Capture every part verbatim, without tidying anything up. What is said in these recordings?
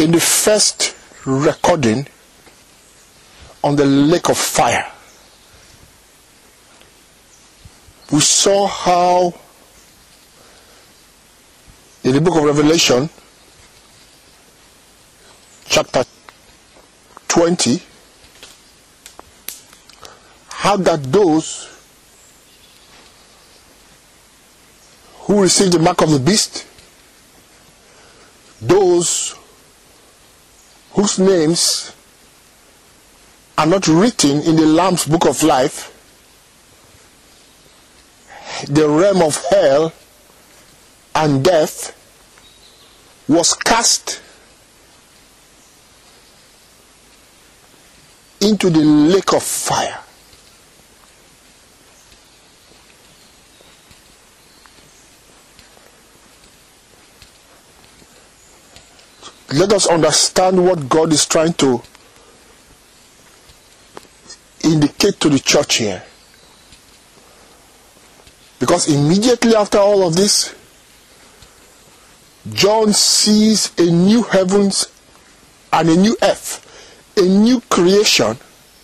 in the first recording on the lake of fire, we saw how in the book of Revelation, chapter twenty, how that those who received the mark of the beast, those whose names are not written in the Lamb's book of life, the realm of hell and death was cast into the lake of fire. Let us understand what God is trying to indicate to the church here. Because immediately after all of this, John sees a new heavens and a new earth, a new creation.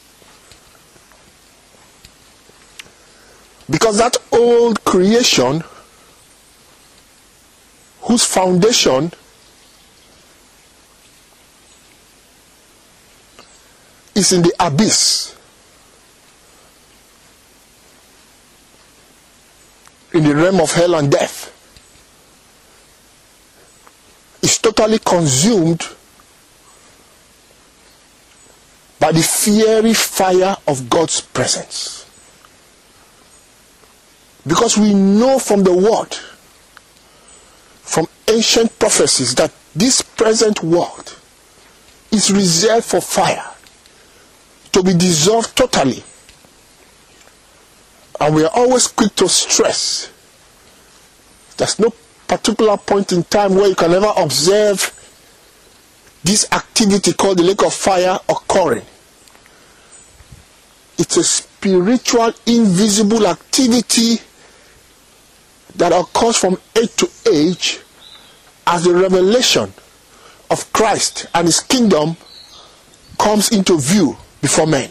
Because that old creation, whose foundation is in the abyss, in the realm of hell and death, is totally consumed by the fiery fire of God's presence. Because we know from the word, from ancient prophecies, that this present world is reserved for fire to be dissolved totally. And we are always quick to stress there's no particular point in time where you can ever observe this activity called the lake of fire occurring. It's a spiritual, invisible activity that occurs from age to age as the revelation of Christ and his kingdom comes into view before men.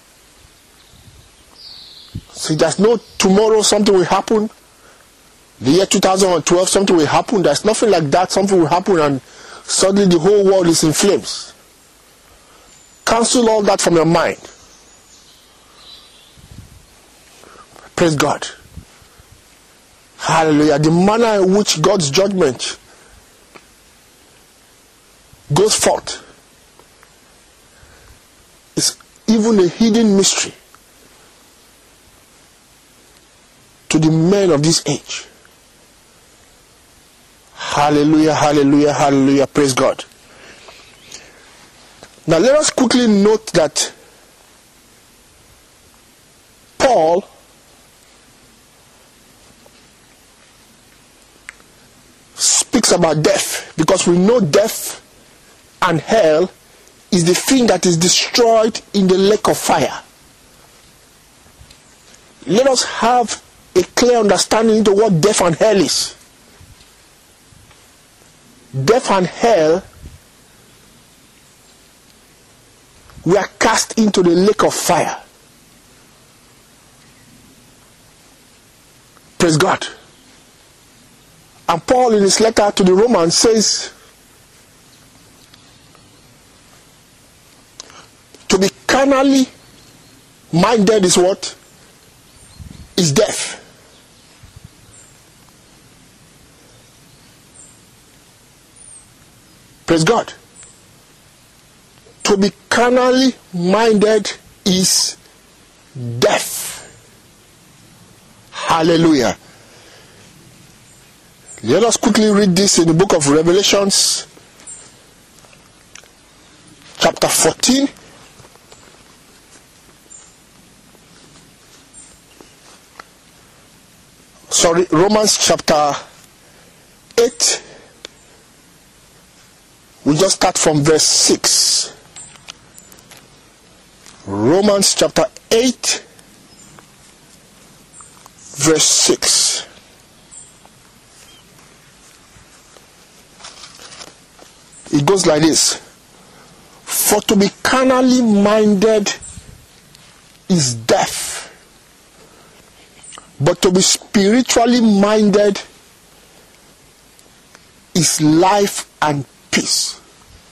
See, there's no tomorrow something will happen. The year two thousand twelve something will happen. There's nothing like that. Something will happen and suddenly the whole world is in flames. Cancel all that from your mind. Praise God. Hallelujah. The manner in which God's judgment goes forth is even a hidden mystery to the men of this age. Hallelujah, hallelujah, hallelujah. Praise God. Now let us quickly note that Paul speaks about death, because we know death and hell is the thing that is destroyed in the lake of fire. Let us have a clear understanding into what death and hell is. Death and hell were cast into the lake of fire. Praise God. And Paul in his letter to the Romans says, to be carnally minded is what? Is death. Praise God. To be carnally minded is death. Hallelujah. Let us quickly read this in the book of Revelations, chapter fourteen. Sorry, Romans chapter eight. We just start from verse six. Romans chapter eight, verse six. It goes like this. For to be carnally minded is death, but to be spiritually minded is life and peace.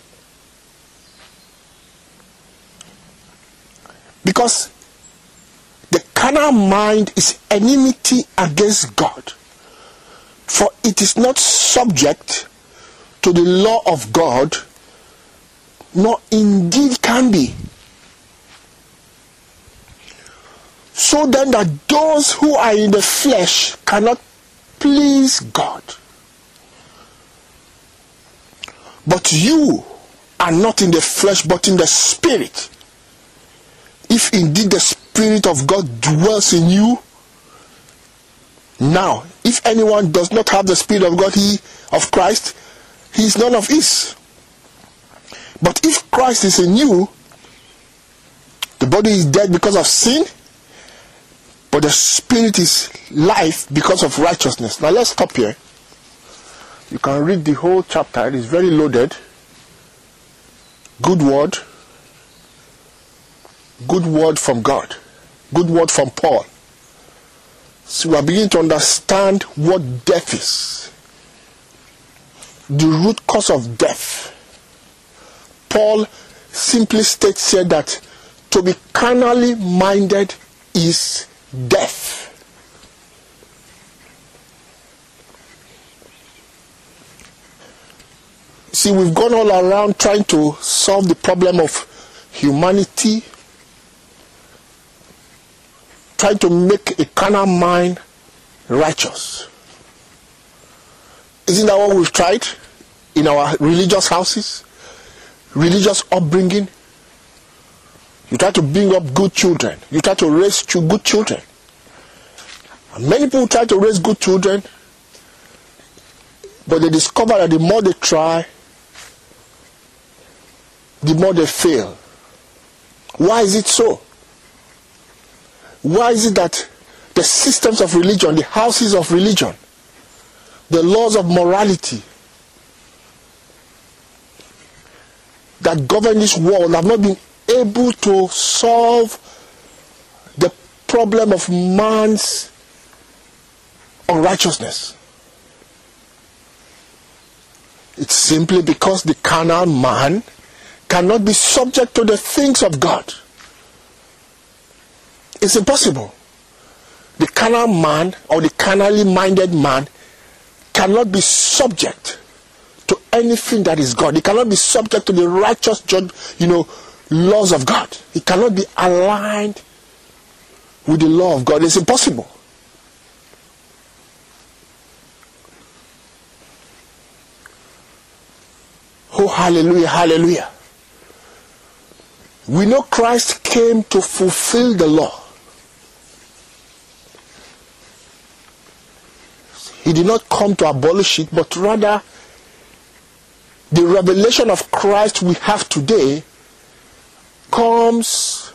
Because the carnal mind is enmity against God, for it is not subject to the law of God, nor indeed can be. So then that those who are in the flesh cannot please God. But you are not in the flesh, but in the spirit. If indeed the Spirit of God dwells in you. Now, if anyone does not have the Spirit of God, he of Christ, he is none of his. But if Christ is in you, the body is dead because of sin, but the Spirit is life because of righteousness. Now let's stop here. You can read the whole chapter. It is very loaded. Good word. Good word from God. Good word from Paul. So we are beginning to understand what death is. The root cause of death. Paul simply states here that to be carnally minded is death. See, we've gone all around trying to solve the problem of humanity, trying to make a carnal mind righteous. Isn't that what we've tried in our religious houses? Religious upbringing. You try to bring up good children. You try to raise good children. And many people try to raise good children, but they discover that the more they try, the more they fail. Why is it so? Why is it that the systems of religion, the houses of religion, the laws of morality that govern this world have not been able to solve the problem of man's unrighteousness? It's simply because the carnal man cannot be subject to the things of God. It's impossible. The carnal man or the carnally minded man cannot be subject to anything that is God. He cannot be subject to the righteous judge, you know, laws of God. He cannot be aligned with the law of God. It's impossible. Oh, hallelujah, hallelujah. We know Christ came to fulfill the law. He did not come to abolish it, but rather the revelation of Christ we have today comes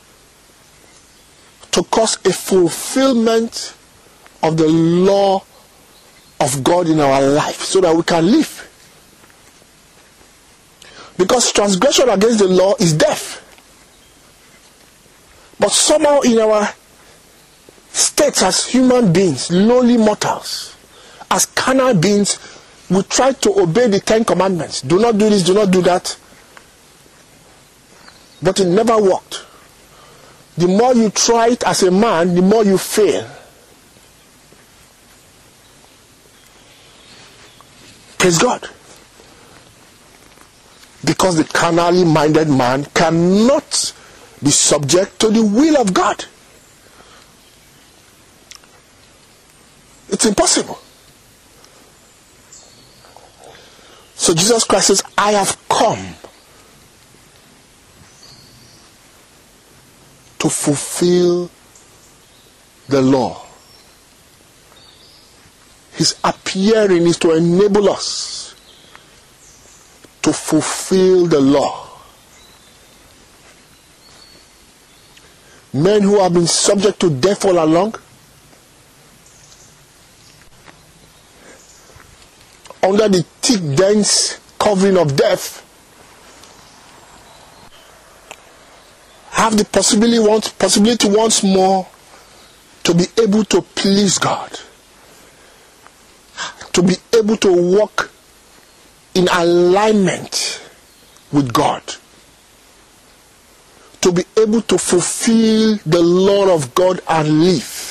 to cause a fulfillment of the law of God in our life so that we can live. Because transgression against the law is death. But somehow in our states as human beings, lowly mortals, as carnal beings, we try to obey the Ten Commandments. Do not do this, do not do that. But it never worked. The more you try it as a man, the more you fail. Praise God. Because the carnally minded man cannot be subject to the will of God. It's impossible. So Jesus Christ says, I have come to fulfill the law. His appearing is to enable us to fulfill the law. Men who have been subject to death all along, under the thick, dense covering of death, have the possibility once, possibility once more to be able to please God, to be able to walk in alignment with God, to be able to fulfill the law of God and live.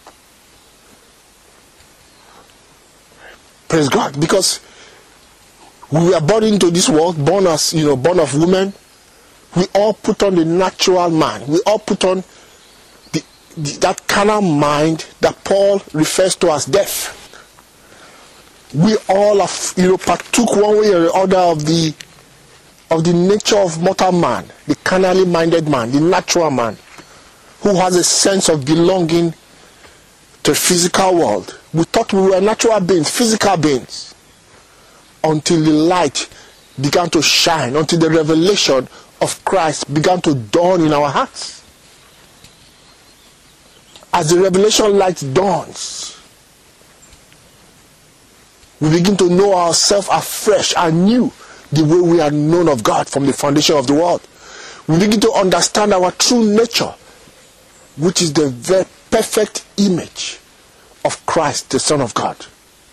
Praise God. Because we were born into this world, born as, you know, born of woman. We all put on the natural man. We all put on the, the, that carnal mind that Paul refers to as death. We all have, you know, partook one way or the other of the of the nature of mortal man, the carnally minded man, the natural man, who has a sense of belonging to the physical world. We thought we were natural beings, physical beings, until the light began to shine, until the revelation of Christ began to dawn in our hearts. As the revelation light dawns, we begin to know ourselves afresh and new, the way we are known of God from the foundation of the world. We begin to understand our true nature, which is the very perfect image of Christ, the Son of God.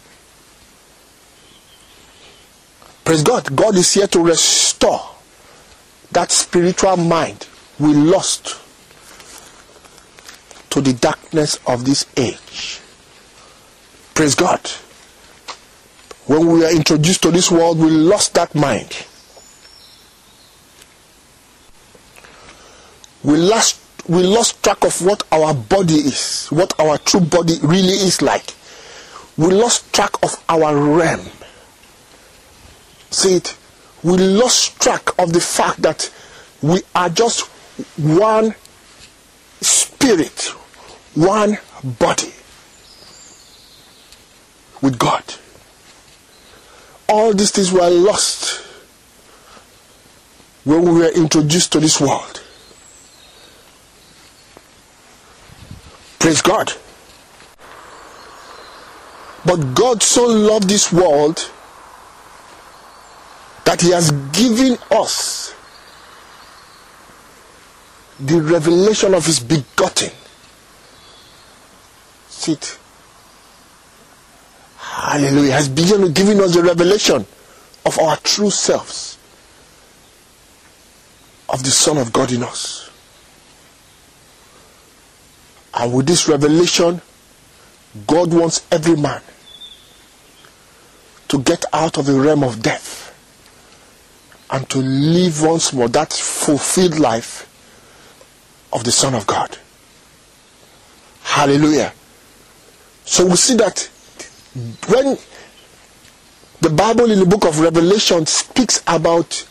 Praise God. God is here to restore that spiritual mind we lost to the darkness of this age. Praise God. When we were introduced to this world, we lost that mind. We lost, we lost track of what our body is, what our true body really is like. We lost track of our realm. See it? We lost track of the fact that we are just one spirit, one body with God. All these things were lost when we were introduced to this world. Praise God. But God so loved this world that He has given us the revelation of His begotten. See it? Hallelujah. Has begun giving us the revelation of our true selves, of the Son of God in us. And with this revelation, God wants every man to get out of the realm of death and to live once more that fulfilled life of the Son of God. Hallelujah. So we see that when the Bible in the book of Revelation speaks about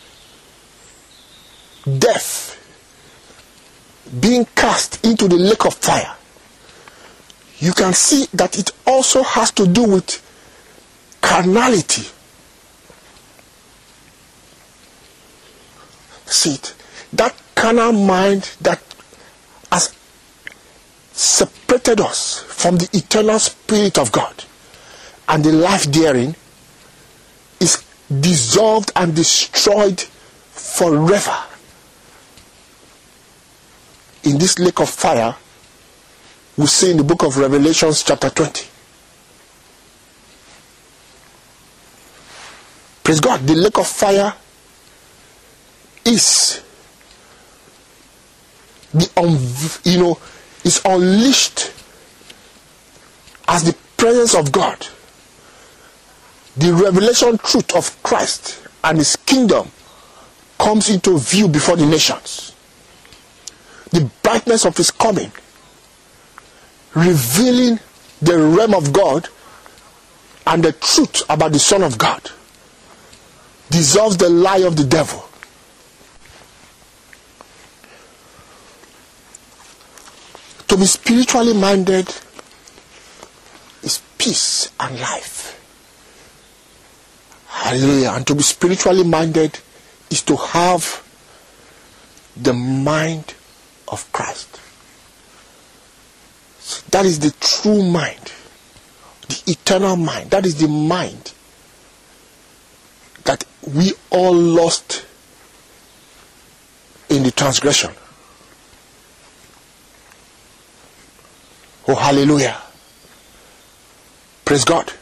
death being cast into the lake of fire, you can see that it also has to do with carnality. See it? That carnal mind that has separated us from the eternal Spirit of God and the life therein is dissolved and destroyed forever in this lake of fire we see in the book of Revelation chapter twenty. Praise God. The lake of fire is the un- you know is unleashed as the presence of God, the revelation truth of Christ and His kingdom comes into view before the nations. The brightness of His coming, revealing the realm of God and the truth about the Son of God, dissolves the lie of the devil. To be spiritually minded is peace and life. Hallelujah. And to be spiritually minded is to have the mind of Christ. That is the true mind, the eternal mind. That is the mind that we all lost in the transgression. Oh, hallelujah. Praise God.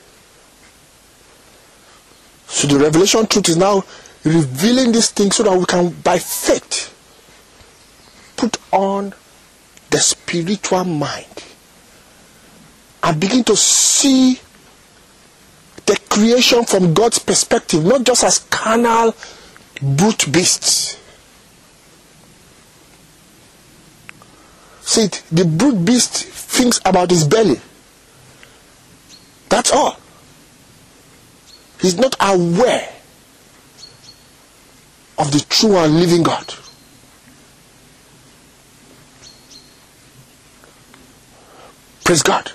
So the revelation truth is now revealing these things so that we can, by faith, put on the spiritual mind and begin to see the creation from God's perspective, not just as carnal brute beasts. See, the brute beast thinks about his belly. That's all. He's not aware of the true and living God. Praise God.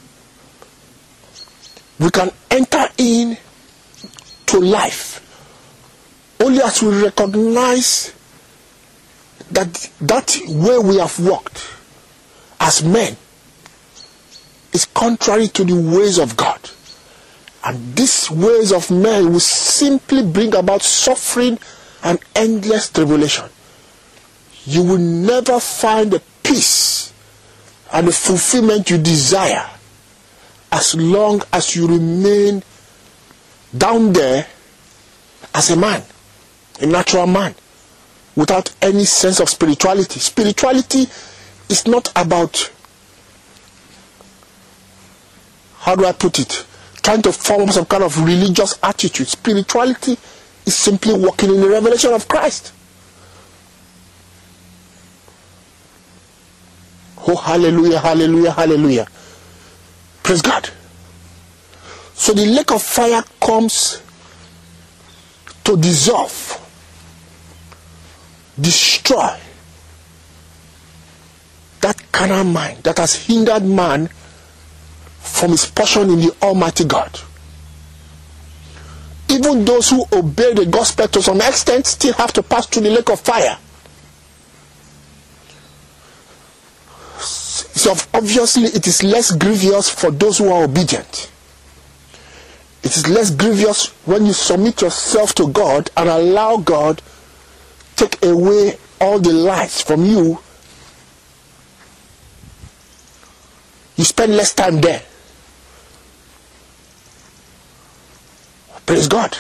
We can enter in to life only as we recognize that that way we have walked as men is contrary to the ways of God. And these ways of men will simply bring about suffering and endless tribulation. You will never find the peace and the fulfillment you desire as long as you remain down there as a man, a natural man, without any sense of spirituality. Spirituality is not about, how do I put it, trying to form some kind of religious attitude. Spirituality is simply walking in the revelation of Christ. Oh, hallelujah, hallelujah, hallelujah. Praise God. So the lake of fire comes to dissolve, destroy that carnal mind that has hindered man from his portion in the Almighty God. Even those who obey the gospel to some extent still have to pass through the lake of fire. So obviously it is less grievous for those who are obedient. It is less grievous when you submit yourself to God and allow God to take away all the lies from you. You spend less time there. Praise God.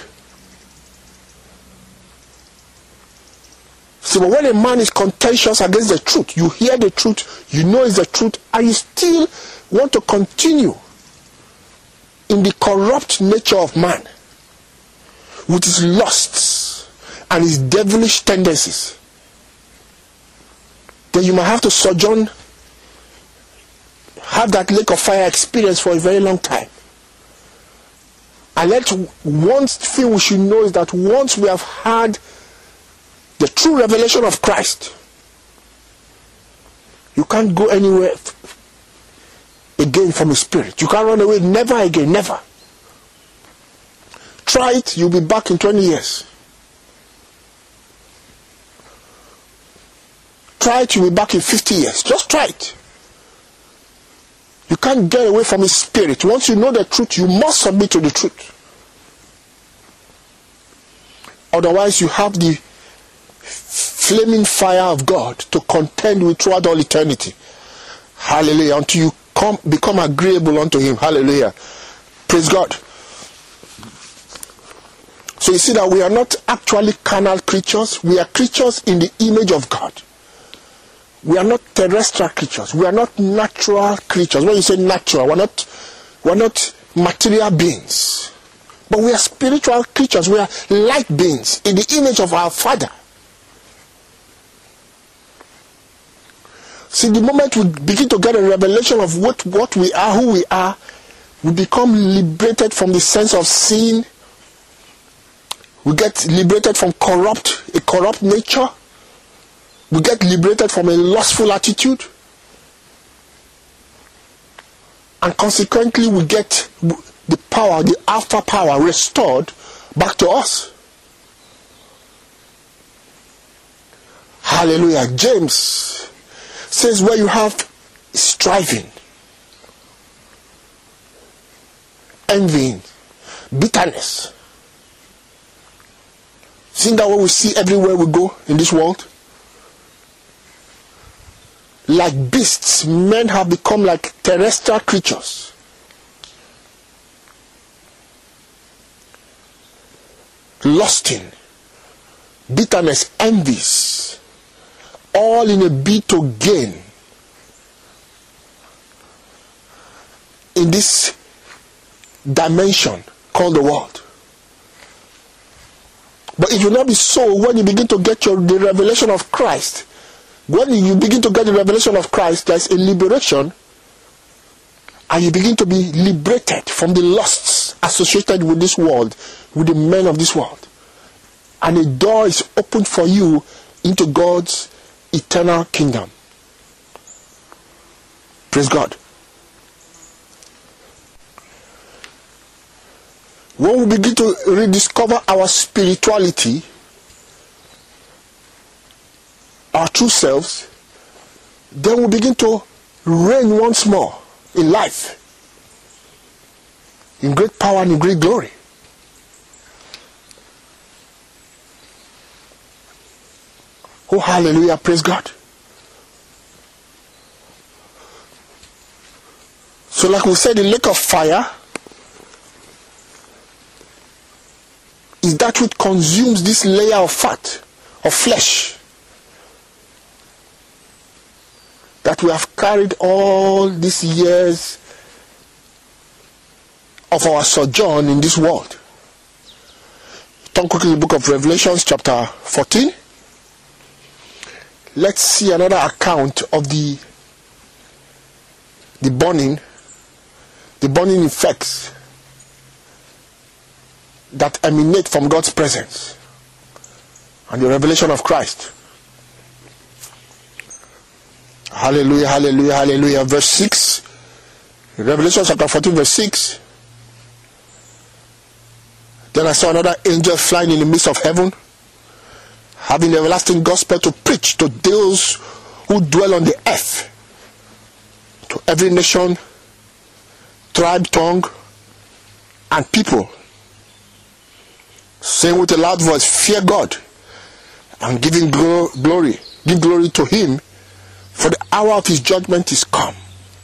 See, but when a man is contentious against the truth, you hear the truth, you know it's the truth, and you still want to continue in the corrupt nature of man with his lusts and his devilish tendencies, then you might have to sojourn, have that lake of fire experience for a very long time. And let one thing we should know is that once we have had the true revelation of Christ, you can't go anywhere again from the Spirit. You can't run away, never again, never. Try it, you'll be back in twenty years. Try it, you'll be back in fifty years. Just try it. You can't get away from His Spirit. Once you know the truth, you must submit to the truth. Otherwise, you have the flaming fire of God to contend with throughout all eternity. Hallelujah. Until you come become agreeable unto Him. Hallelujah. Praise God. So you see that we are not actually carnal creatures. We are creatures in the image of God. We are not terrestrial creatures. We are not natural creatures. When you say natural, we're not, we're not material beings. But we are spiritual creatures. We are light beings in the image of our Father. See, the moment we begin to get a revelation of what, what we are, who we are, we become liberated from the sense of sin. We get liberated from corrupt, a corrupt nature. We get liberated from a lustful attitude. And consequently, we get the power, the after power restored back to us. Hallelujah. James says where you have striving, envying, bitterness, Isn't that what we see everywhere we go in this world? Like beasts, men have become like terrestrial creatures. Lusting, bitterness, envies, all in a bid to gain in this dimension called the world. But it will not be so when you begin to get your the revelation of Christ. When you begin to get the revelation of Christ, there is a liberation, and you begin to be liberated from the lusts associated with this world, with the men of this world. And a door is opened for you into God's eternal kingdom. Praise God. When we begin to rediscover our spirituality, our true selves, then we begin to reign once more in life, in great power and in great glory. Oh, hallelujah, praise God. So like we said, the lake of fire is that which consumes this layer of fat, of flesh, that we have carried all these years of our sojourn in this world. Turn quickly to the book of Revelation, chapter fourteen. Let's see another account of the the burning, the burning effects that emanate from God's presence and the revelation of Christ. Hallelujah, hallelujah, hallelujah. Verse six. Revelation chapter fourteen, verse six. Then I saw another angel flying in the midst of heaven, having the everlasting gospel to preach to those who dwell on the earth, to every nation, tribe, tongue, and people, saying with a loud voice, fear God, and giving glo- glory, give glory to him, for the hour of his judgment is come.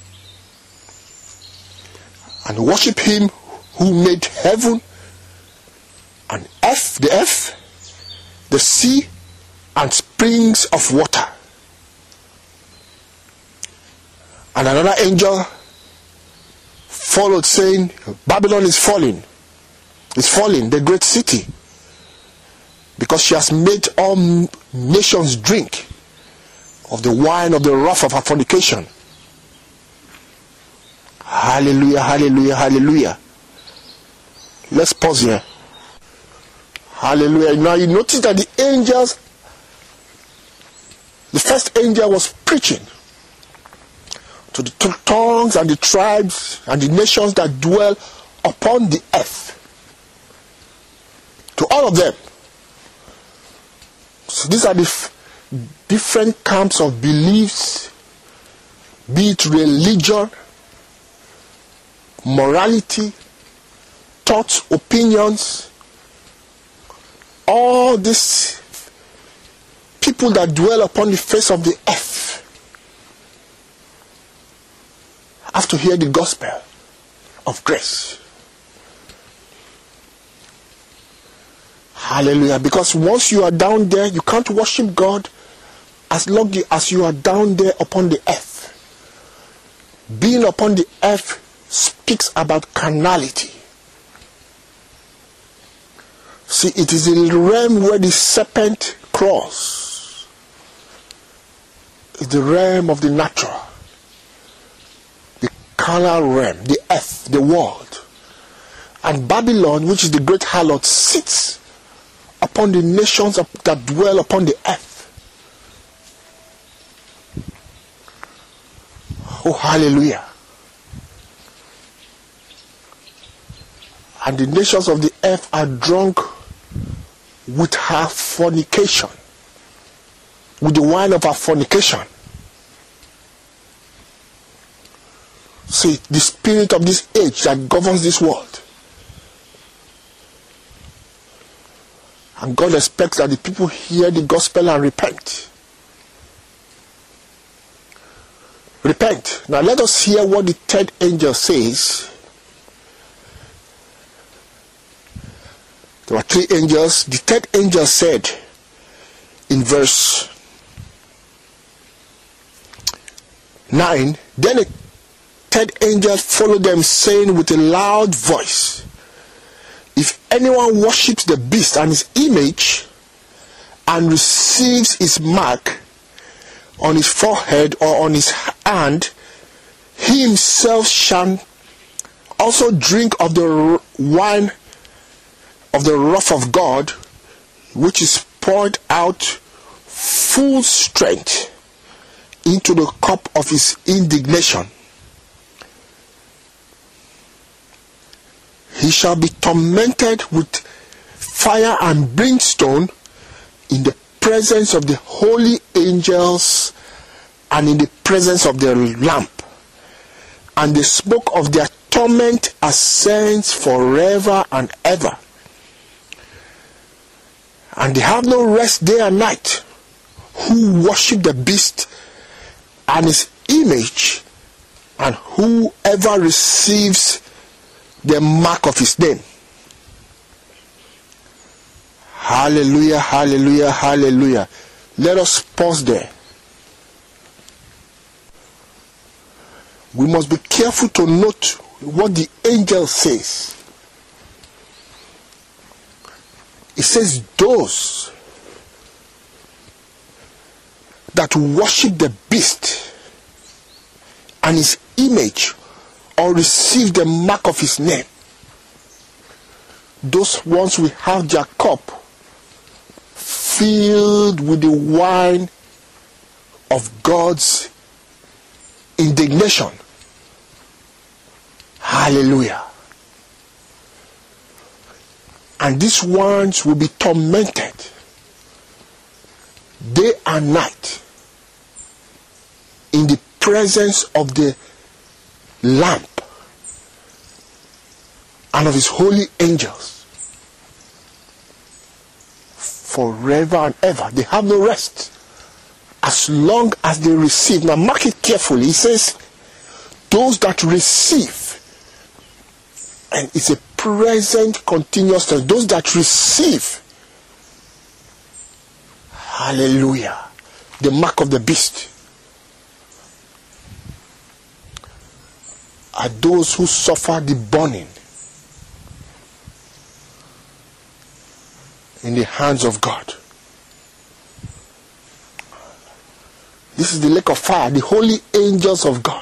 And worship him who made heaven and earth, the earth, the sea, and springs of water. And another angel followed, saying, Babylon is falling, is falling, the great city, because she has made all nations drink of the wine of the wrath of her fornication. Hallelujah, hallelujah, hallelujah. Let's pause here. Hallelujah. Now you notice that the angels, the first angel was preaching to the tongues and the tribes and the nations that dwell upon the earth. To all of them. So these are the f- different camps of beliefs, be it religion, morality, thoughts, opinions, all these people that dwell upon the face of the earth have to hear the gospel of grace. Hallelujah. Because once you are down there, you can't worship God as long as you are down there upon the earth. Being upon the earth speaks about carnality. See, it is in the realm where the serpent crawls. It's the realm of the natural. The carnal realm, the earth, the world. And Babylon, which is the great harlot, sits upon the nations that dwell upon the earth. Oh, hallelujah. And the nations of the earth are drunk with her fornication, with the wine of her fornication. See, the spirit of this age that governs this world And God expects that the people hear the gospel and repent. Repent. Now let us hear what the third angel says. There were three angels. The third angel said in verse nine, then a third angel followed them, saying with a loud voice, if anyone worships the beast and his image and receives his mark on his forehead or on his hand, he himself shall also drink of the wine of the wrath of God, which is poured out full strength into the cup of his indignation. He shall be tormented with fire and brimstone in the presence of the holy angels and in the presence of the Lamb. And the smoke of their torment ascends forever and ever. And they have no rest day and night, who worship the beast and his image, and whoever receives the mark of his name. Hallelujah, hallelujah, hallelujah. Let us pause there. We must be careful to note what the angel says. It says those that worship the beast and his image or receive the mark of his name, those ones will have their cup filled with the wine of God's indignation. Hallelujah. And these ones will be tormented day and night in the presence of the Lamb and of his holy angels forever and ever. They have no rest as long as they receive. Now mark it carefully. He says those that receive, and it's a present continuous tense. Those that receive, hallelujah, the mark of the beast are those who suffer the burning in the hands of God. This is the lake of fire. The holy angels of God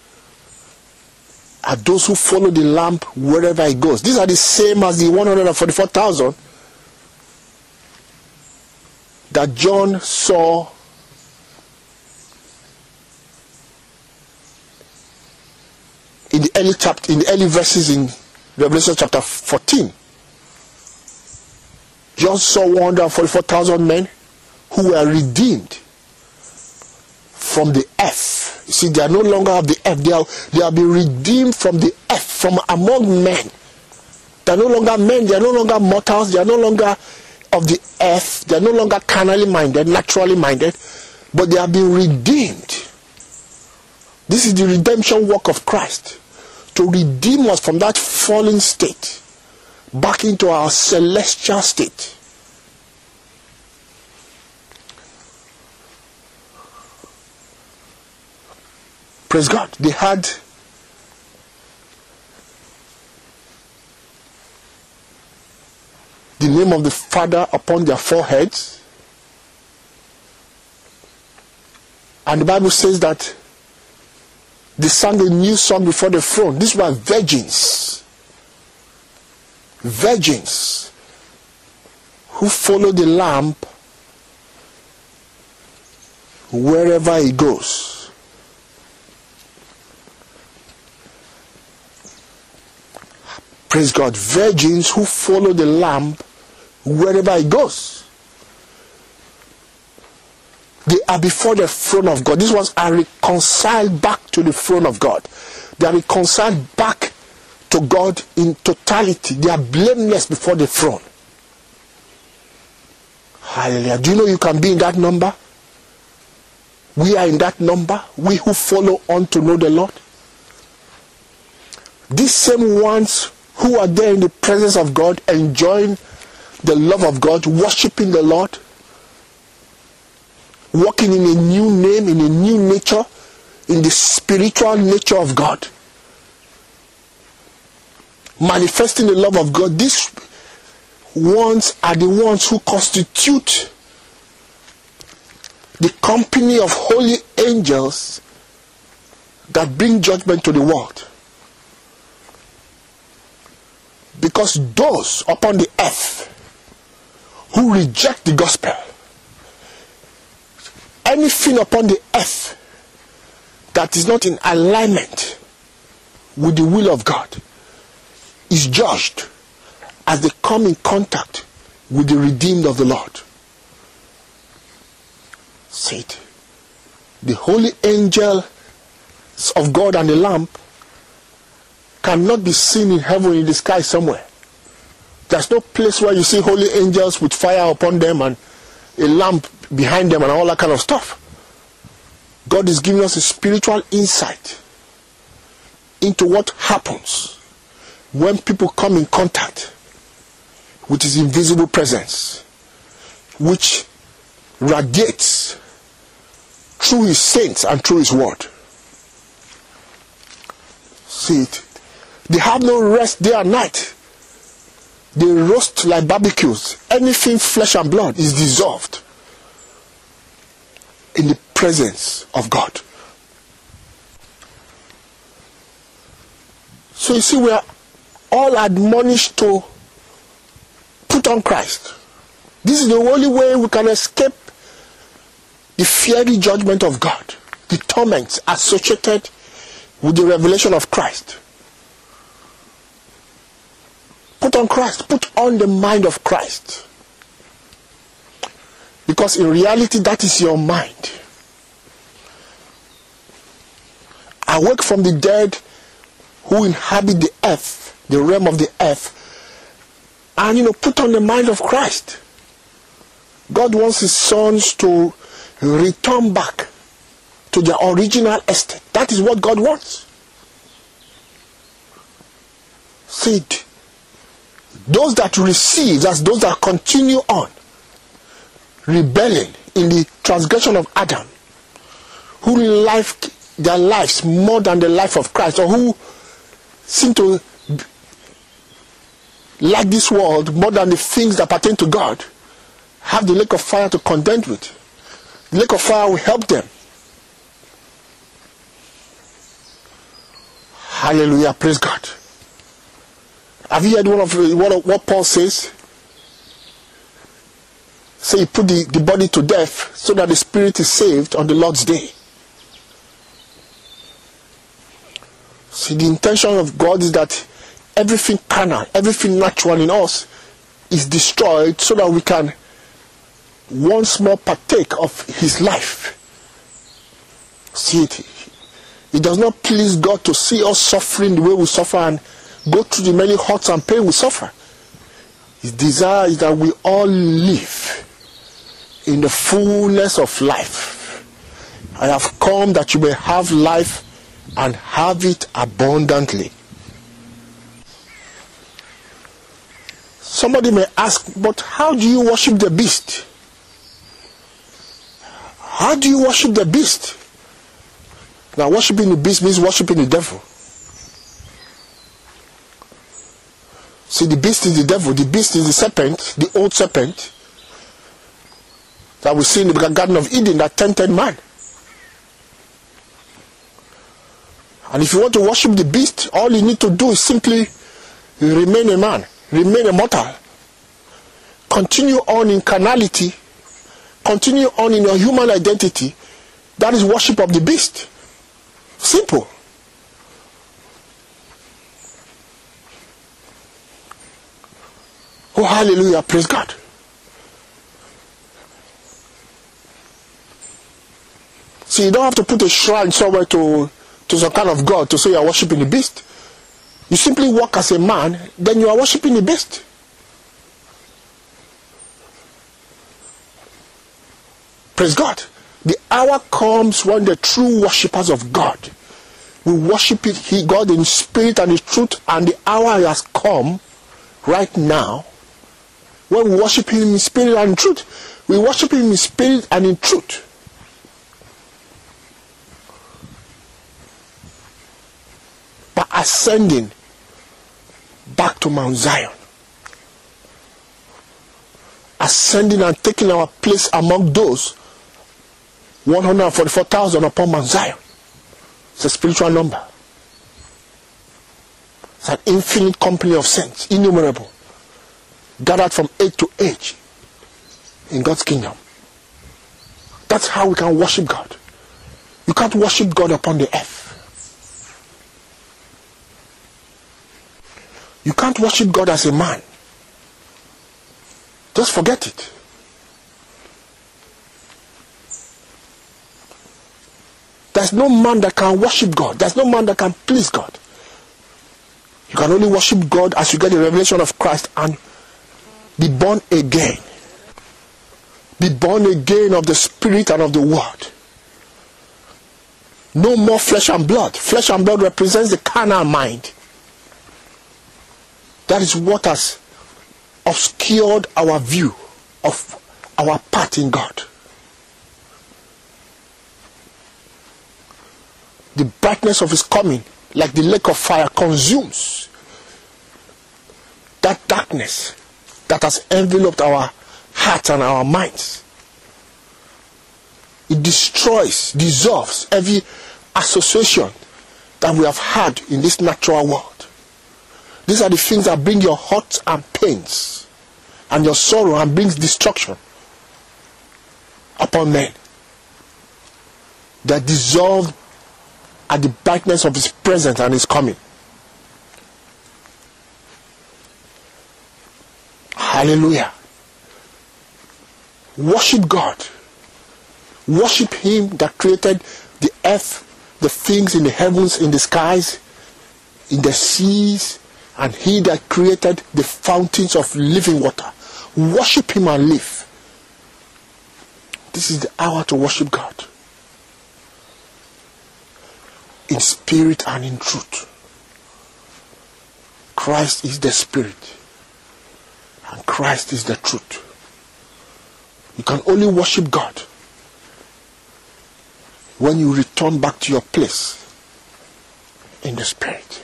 are those who follow the Lamb wherever he goes. These are the same as the one hundred forty-four thousand that John saw in the early chapter, in the early verses in Revelation chapter fourteen. John saw one hundred forty-four thousand men who were redeemed from the earth. You see, they are no longer of the earth. They are they are being redeemed from the earth, from among men. They are no longer men. They are no longer mortals. They are no longer of the earth. They are no longer carnally minded, naturally minded, but they are being redeemed. This is the redemption work of Christ, to redeem us from that fallen state back into our celestial state. Praise God. They had the name of the Father upon their foreheads. And the Bible says that they sang a new song before the throne. These were virgins. Virgins who follow the Lamb wherever he goes. Praise God. Virgins who follow the Lamb wherever he goes. They are before the throne of God. These ones are reconciled back to the throne of God. They are reconciled back to God in totality. They are blameless before the throne. Hallelujah. Do you know you can be in that number? We are in that number. We who follow on to know the Lord. These same ones who are there in the presence of God, enjoying the love of God, worshiping the Lord, walking in a new name, in a new nature, in the spiritual nature of God, manifesting the love of God. These ones are the ones who constitute the company of holy angels that bring judgment to the world. Because those upon the earth who reject the gospel, anything upon the earth that is not in alignment with the will of God is judged as they come in contact with the redeemed of the Lord. See it. The holy angels of God and the Lamb cannot be seen in heaven, in the sky somewhere. There's no place where you see holy angels with fire upon them and a lamp behind them and all that kind of stuff. God is giving us a spiritual insight into what happens when people come in contact with his invisible presence, which radiates through his saints and through his word. See it. They have no rest day and night. They roast like barbecues. Anything flesh and blood is dissolved in the presence of God. So you see, we are all admonished to put on Christ. This is the only way we can escape the fiery judgment of God, the torments associated with the revelation of Christ. Put on Christ. Put on the mind of Christ. Because in reality, that is your mind. Awake from the dead who inhabit the earth, the realm of the earth, and, you know, put on the mind of Christ. God wants his sons to return back to their original estate. That is what God wants. See, those that receive, that's those that continue on rebelling in the transgression of Adam, who life their lives more than the life of Christ, or who seem to like this world more than the things that pertain to God, have the lake of fire to contend with. The lake of fire will help them. Hallelujah, praise God. Have you heard one of what, what Paul says? Say, he put the, the body to death so that the spirit is saved on the Lord's day. See, the intention of God is that everything carnal, everything natural in us is destroyed so that we can once more partake of his life. See it. It does not please God to see us suffering the way we suffer and go through the many hurts and pain we suffer. His desire is that we all live in the fullness of life. I have come that you may have life and have it abundantly. Somebody may ask, but how do you worship the beast? How do you worship the beast? Now, worshiping the beast means worshiping the devil. See, the beast is the devil. The beast is the serpent, the old serpent that we see in the Garden of Eden that tempted man. And if you want to worship the beast, all you need to do is simply remain a man, remain a mortal. Continue on in carnality, continue on in your human identity. That is worship of the beast. Simple. Oh, hallelujah, praise God. See, you don't have to put a shrine somewhere to, to some kind of God to say you are worshiping the beast. You simply walk as a man, then you are worshiping the beast. Praise God. The hour comes when the true worshippers of God will worship it, he, God in spirit and in truth, and the hour has come right now when we worship him in spirit and in truth. We worship him in spirit and in truth. By ascending back to Mount Zion. Ascending and taking our place among those one hundred forty-four thousand upon Mount Zion. It's a spiritual number. It's an infinite company of saints, innumerable, gathered from age to age in God's kingdom. That's how we can worship God. You can't worship God upon the earth. You can't worship God as a man. Just forget it. There's no man that can worship God. There's no man that can please God. You can only worship God as you get the revelation of Christ and be born again. Be born again of the Spirit and of the Word. No more flesh and blood. Flesh and blood represents the carnal mind. That is what has obscured our view of our part in God. The brightness of his coming, like the lake of fire, consumes that darkness that has enveloped our hearts and our minds. It destroys, dissolves every association that we have had in this natural world. These are the things that bring your hurts and pains and your sorrow and brings destruction upon men. They are dissolved at the brightness of his presence and his coming. Hallelujah. Worship God. Worship him that created the earth, the things in the heavens, in the skies, in the seas, and he that created the fountains of living water. Worship him and live. This is the hour to worship God. In spirit and in truth. Christ is the spirit. And Christ is the truth. You can only worship God when you return back to your place in the spirit.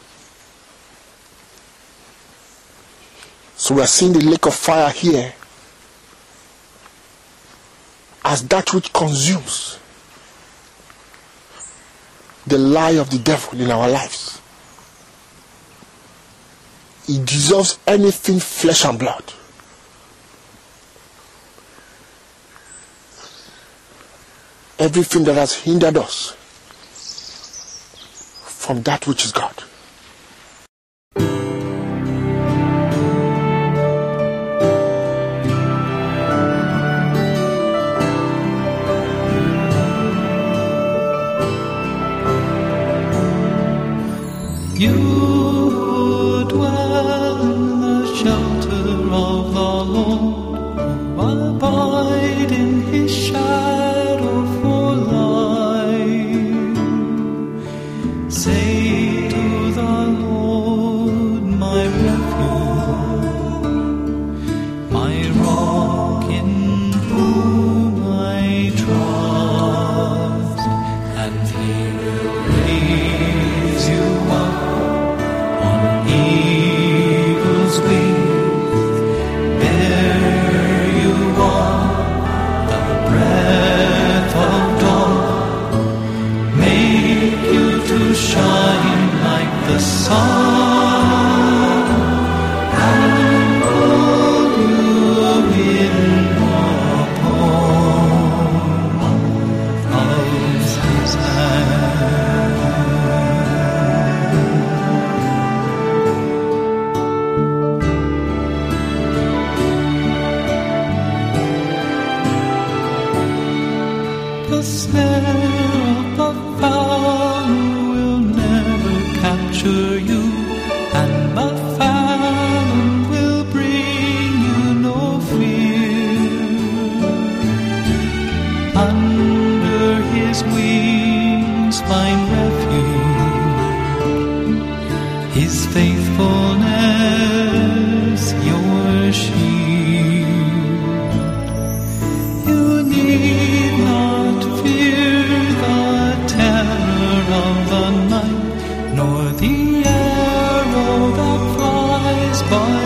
So we are seeing the lake of fire here as that which consumes the lie of the devil in our lives. It dissolves anything flesh and blood. Everything that has hindered us from that which is God. You who dwell in the shelter of the Lord, who abide in his shadow for life, say to the Lord, my refuge, my rock in whom I trust, and he will raise you up on eagle's wings, bear you on the breath of dawn, make you to shine like the sun, and hold you in the palm of his hand. The snare of the fowler will never capture you, and the famine will bring you no fear. find refuge, His faithfulness your shield. You need not fear the terror of the night, nor the arrow that flies by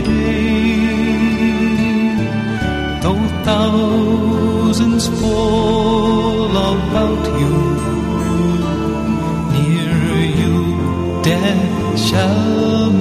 day, though thousands fall about you, near you death shall